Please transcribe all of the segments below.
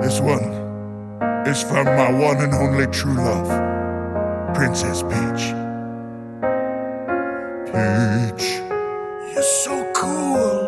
This one is from my one and only true love, Princess Peach. Peach, you're so cool.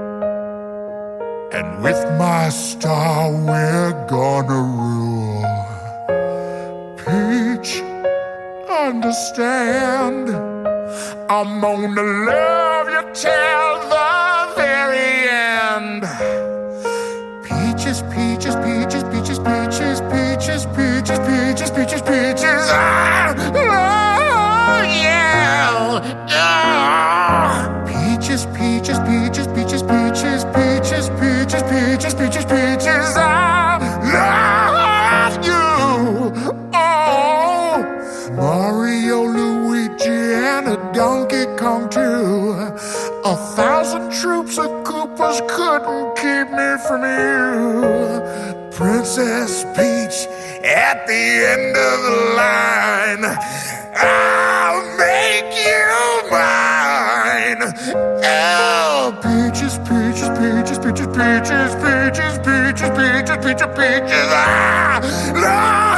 And with my star, we're gonna rule. Peach, understand, I'm gonna love you till the very end. Peaches, peaches, peaches, peaches, peaches, peaches, peaches, peaches, peaches, peaches. Ah, oh, yeah. Peaches, peaches, peaches, peaches, peaches, peaches, peaches, peaches, peaches, peaches. I love you. Oh, Mario, Luigi, and a Donkey Kong too. 1,000 troops of Koopas couldn't keep me from you. Princess Peach, at the end of the line, I'll make you mine. Oh, peaches, peaches, peaches, peaches, peaches, peaches, peaches, peaches, peaches, peaches. Ah,